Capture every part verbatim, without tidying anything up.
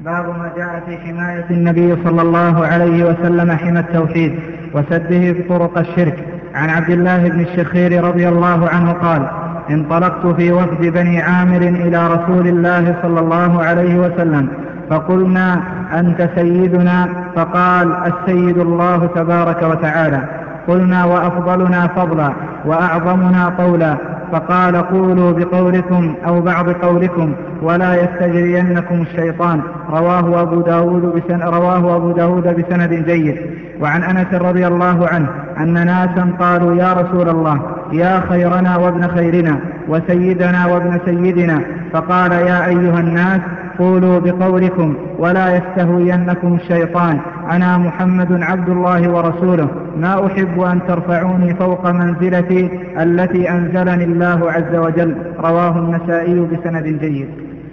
باب ما جاء في حماية النبي صلى الله عليه وسلم حمى التوحيد وسده طرق الشرك. عن عبد الله بن الشخير رضي الله عنه قال: انطلقت في وفد بني عامر إلى رسول الله صلى الله عليه وسلم فقلنا: أنت سيدنا؟ فقال: السيد الله تبارك وتعالى. قلنا: وأفضلنا فضلا وأعظمنا قولا؟ فقال: قولوا بقولكم أو بعض قولكم ولا يستجرينكم الشيطان. رواه أبو داود بسن رواه أبو داود بسند جيد. وعن أنس رضي الله عنه أن ناسا قالوا: يا رسول الله، يا خيرنا وابن خيرنا وسيدنا وابن سيدنا. فقال: يا أيها الناس، قولوا بقولكم ولا يستهوينكم الشيطان. أنا محمد عبد الله ورسوله، ما أحب أن ترفعوني فوق منزلتي التي أنزلني الله عز وجل. رواه النسائي بسند جيد.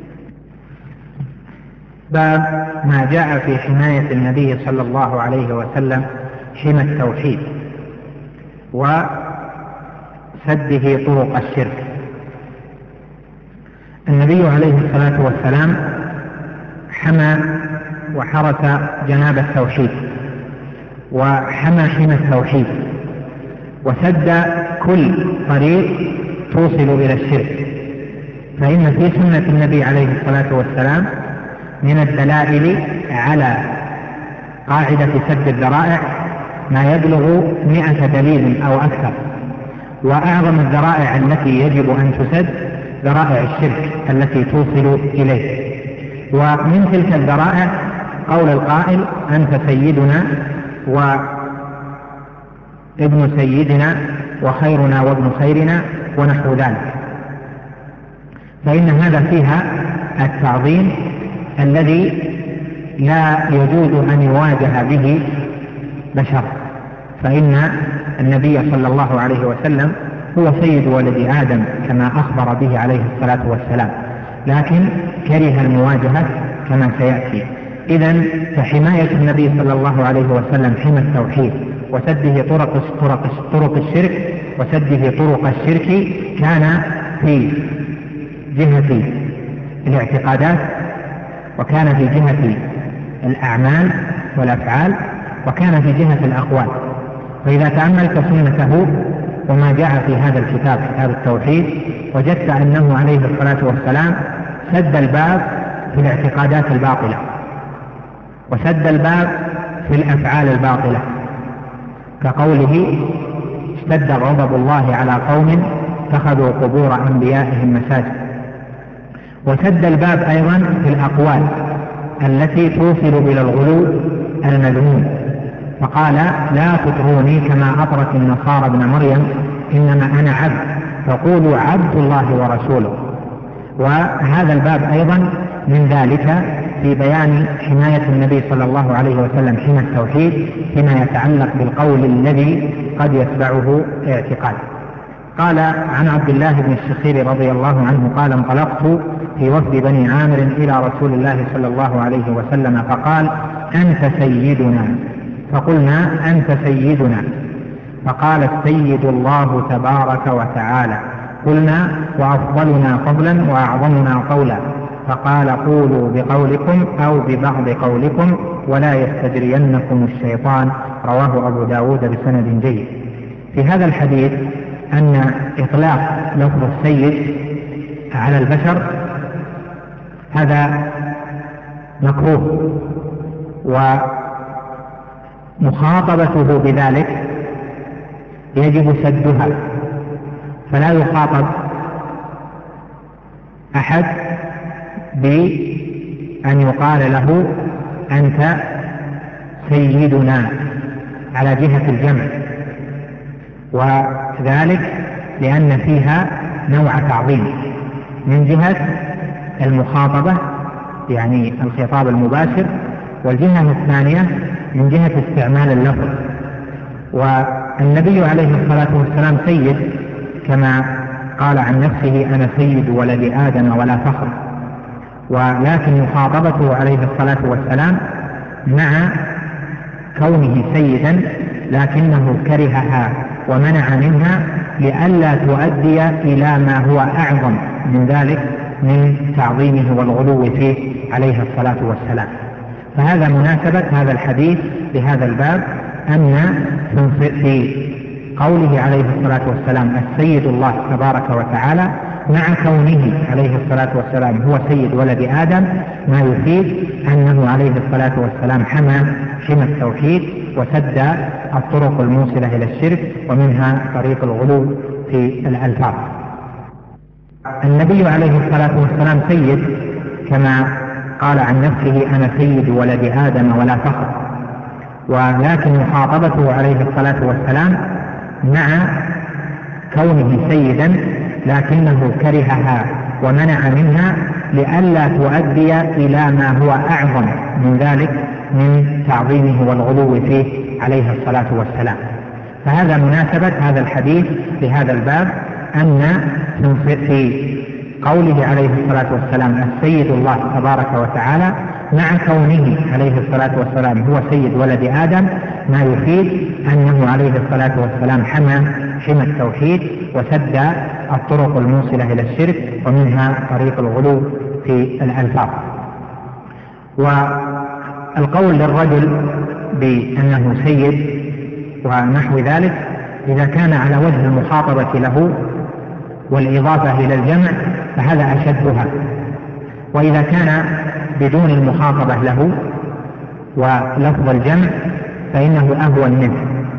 باب ما جاء في حماية النبي صلى الله عليه وسلم حمى التوحيد وسده طرق الشرك. النبي عليه الصلاة والسلام حمى وحرس جناب التوحيد وحمى حمى التوحيد وسد كل طريق توصل إلى الشرك. فإن في سنة النبي عليه الصلاة والسلام من الدلائل على قاعدة سد الذرائع ما يبلغ مئة دليل أو أكثر. وأعظم الذرائع التي يجب أن تسد ذرائع الشرك التي توصل إليه. ومن تلك الذرائع قول القائل: أنت سيدنا وابن سيدنا وخيرنا وابن خيرنا ونحو ذلك. فإن هذا فيها التعظيم الذي لا يجوز أن يواجه به بشر. فإن النبي صلى الله عليه وسلم هو سيد ولد آدم كما أخبر به عليه الصلاة والسلام، لكن كره المواجهة كما سيأتي. إذن فحماية النبي صلى الله عليه وسلم حمى التوحيد وسده طرق, طرق, طرق الشرك وسده طرق الشرك كان في جهة الاعتقادات، وكان في جهة الأعمال والأفعال، وكان في جهة الأقوال. فإذا تأملت سنته وما جاء في هذا الكتاب كتاب التوحيد وجدت أنه عليه الصلاة والسلام سد الباب في الاعتقادات الباطلة وسد الباب في الأفعال الباطلة، كقوله: اشتد غضب الله على قوم اتخذوا قبور أنبيائهم مساجد. وسد الباب أيضا في الأقوال التي توصل إلى الغلو المذموم، فقال: لا تطروني كما أطرت النصارى ابن مريم، إنما أنا عبد فقولوا عبد الله ورسوله. وهذا الباب أيضا من ذلك في بيان حماية النبي صلى الله عليه وسلم حمى التوحيد فيما يتعلق بالقول الذي قد يتبعه اعتقاد. قال عن عبد الله بن الشخير رضي الله عنه قال: انطلقت في وفد بني عامر إلى رسول الله صلى الله عليه وسلم فقال: أنت سيدنا. فقلنا: أنت سيدنا. فقال: السيد الله تبارك وتعالى. قلنا: وأفضلنا فضلا وأعظمنا قولا؟ فقال: قولوا بقولكم أو ببعض قولكم ولا يستجرينكم الشيطان. رواه أبو داود بسند جيد. في هذا الحديث أن إطلاق لفظ السيد على البشر هذا مكروه، ومخاطبته بذلك يجب سدها، فلا يخاطب أحد بأن يقال له أنت سيدنا على جهة الجمع، وذلك لأن فيها نوع تعظيم من جهة المخاطبة يعني الخطاب المباشر، والجهة الثانية من جهة استعمال اللفظ. والنبي عليه الصلاة والسلام سيد كما قال عن نفسه: أنا سيد ولد آدم ولا فخر. ولكن مخاطبته عليه الصلاة والسلام مع كونه سيدا لكنه كرهها ومنع منها لئلا تؤدي إلى ما هو أعظم من ذلك من تعظيمه والغلو فيه عليه الصلاة والسلام. فهذا مناسبة هذا الحديث بهذا الباب، أن في قوله عليه الصلاة والسلام السيد الله تبارك وتعالى مع كونه عليه الصلاة والسلام هو سيد ولد آدم، ما يفيد أنه عليه الصلاة والسلام حمى حمى التوحيد وسد الطرق الموصلة إلى الشرك، ومنها طريق الغلو في الألفاظ. النبي عليه الصلاة والسلام سيد كما قال عن نفسه أنا سيد ولد آدم ولا فخر، ولكن مخاطبته عليه الصلاة والسلام مع كونه سيدا لكنه كرهها ومنع منها لئلا تؤدي إلى ما هو أعظم من ذلك من تعظيمه والغلو فيه عليه الصلاة والسلام. فهذا مناسبة هذا الحديث بهذا الباب، أن في قوله عليه الصلاة والسلام السيد الله تبارك وتعالى مع كونه عليه الصلاة والسلام هو سيد ولد آدم، ما يفيد أنه عليه الصلاة والسلام حمى حمى التوحيد وسد الطرق الموصلة إلى الشرك، ومنها طريق الغلو في الألفاظ. والقول للرجل بأنه سيد ونحو ذلك إذا كان على وجه المخاطبة له والإضافة إلى الجمع فهذا أشدها، وإذا كان بدون المخاطبة له ولفظ الجمع فإنه أهون منه.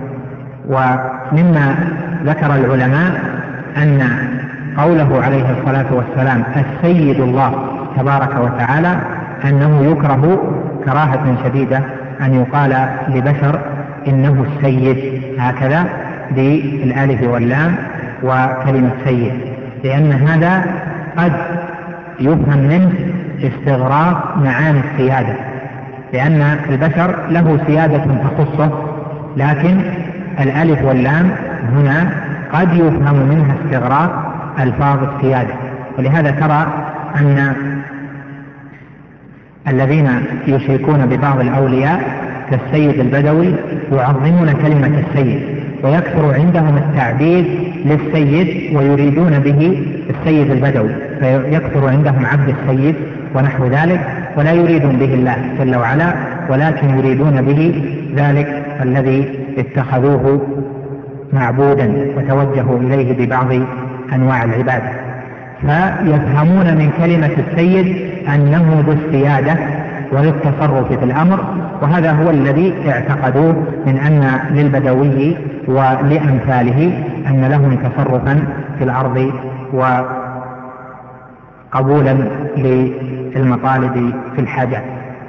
ومما ذكر العلماء أن قوله عليه الصلاة والسلام السيد الله تبارك وتعالى أنه يكره كراهة شديدة أن يقال لبشر إنه السيد هكذا بالألف واللام وكلمة سيد، لأن هذا قد يفهم منه استغراق معاني السيادة، لأن البشر له سيادة تخصه، لكن الألف واللام هنا قد يفهم منها استغراق ألفاظ السيادة. ولهذا ترى أن الذين يشركون ببعض الأولياء كالسيد البدوي يعظمون كلمة السيد، ويكثر عندهم التعبيد للسيد ويريدون به السيد البدوي، فيكثر عندهم عبد السيد ونحو ذلك، ولا يريدون به الله جل وعلا، ولكن يريدون به ذلك الذي اتخذوه معبودا وتوجهوا إليه ببعض أنواع العبادة. فيفهمون من كلمة السيد أنه ذو السيادة وذو التصرف في الأمر، وهذا هو الذي اعتقدوه من أن للبدوي ولأمثاله أن لهم تصرفا في الأرض وقبولا للمطالب في الحاجات.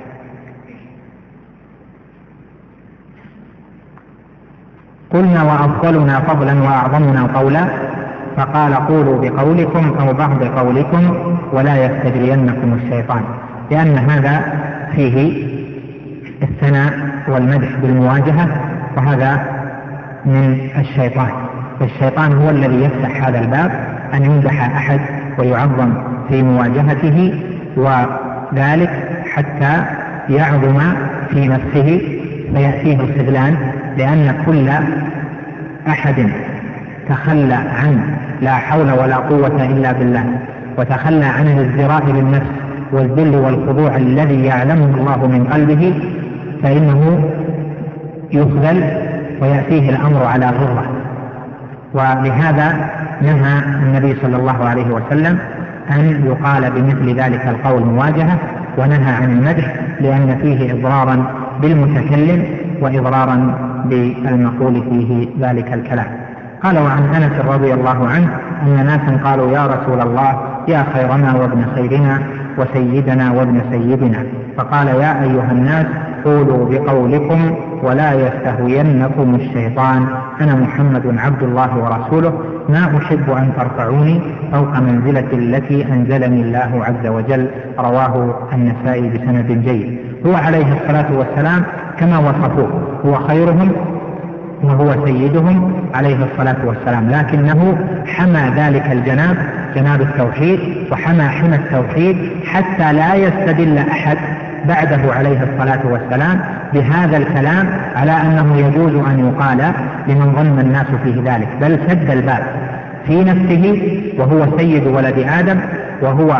قلنا وأفضلنا فضلا وأعظمنا قولا، فقال قولوا بقولكم أو بعض قولكم ولا يستجرينكم الشيطان، لأن هذا فيه الثناء والمدح بالمواجهة، وهذا من الشيطان. فالشيطان هو الذي يفتح هذا الباب أن يمدح أحد ويعظم في مواجهته، وذلك حتى يعظم في نفسه فيأتيه الخذلان، لأن كل أحد تخلى عن لا حول ولا قوة إلا بالله وتخلى عن الازدراء للنفس والذل والخضوع الذي يعلمه الله من قلبه فإنه يخذل ويأتيه الأمر على غرة. ولهذا نهى النبي صلى الله عليه وسلم أن يقال بمثل ذلك القول مواجهة، ونهى عن المدح لأن فيه إضرارا بالمتكلم وإضرارا بالمقول فيه ذلك الكلام. قال وعن أنس رضي الله عنه أن ناسا قالوا يا رسول الله يا خيرنا وابن خيرنا وسيدنا وابن سيدنا، فقال يا أيها الناس قولوا بقولكم ولا يستهوينكم الشيطان، أنا محمد عبد الله ورسوله، ما أحب أن ترفعوني فوق منزلة التي أنزلني الله عز وجل. رواه النسائي بسند جيد. هو عليه الصلاة والسلام كما وصفوه هو خيرهم وهو سيدهم عليه الصلاة والسلام، لكنه حمى ذلك الجناب جناب التوحيد، وحمى حمى التوحيد حتى لا يستدل أحد بعده عليه الصلاة والسلام بهذا الكلام على أنه يجوز أن يقال لمن ظن الناس فيه ذلك، بل سد الباب في نفسه وهو سيد ولد آدم وهو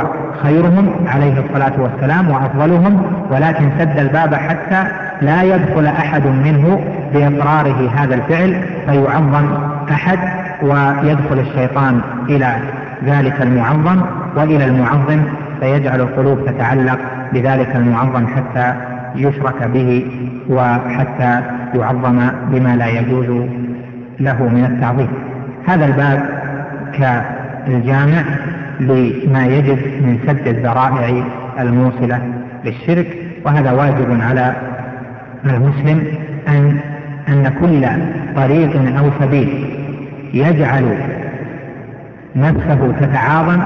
خيرهم عليه الصلاة والسلام وأفضلهم، ولكن سد الباب حتى لا يدخل أحد منه بإقراره هذا الفعل فيعظم أحد، ويدخل الشيطان إلى ذلك المعظم وإلى المعظم فيجعل القلوب تتعلق بذلك المعظم حتى يشرك به وحتى يعظم بما لا يجوز له من التعظيم. هذا الباب كالجامع لما يجب من سد الذرائع الموصلة للشرك، وهذا واجب على المسلم أن أن كل طريق أو سبيل يجعل نفسه تتعاظم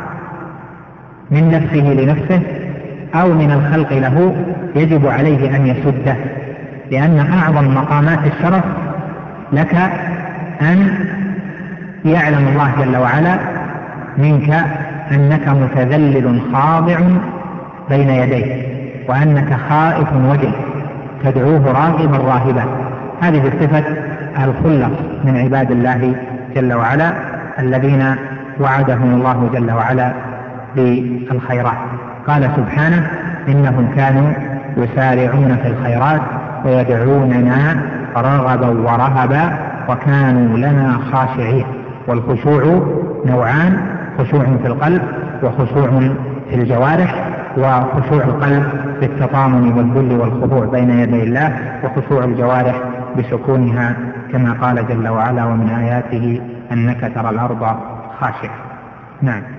من نفسه لنفسه أو من الخلق له يجب عليه أن يسده، لأن أعظم مقامات الشرف لك أن يعلم الله جل وعلا منك أنك متذلل خاضع بين يديه، وأنك خائف وجل تدعوه راغبا راهبا. هذه صفة الخلة من عباد الله جل وعلا الذين وعدهم الله جل وعلا بالخيرات. قال سبحانه: إنهم كانوا يسارعون في الخيرات ويدعوننا رغبا ورهبا وكانوا لنا خاشعين. والخشوع نوعان: خشوع في القلب وخشوع في الجوارح. وخشوع القلب بالتطامن والذل والخضوع بين يدي الله، وخشوع الجوارح بسكونها كما قال جل وعلا: ومن آياته أنك ترى الأرض خاشعة. نعم.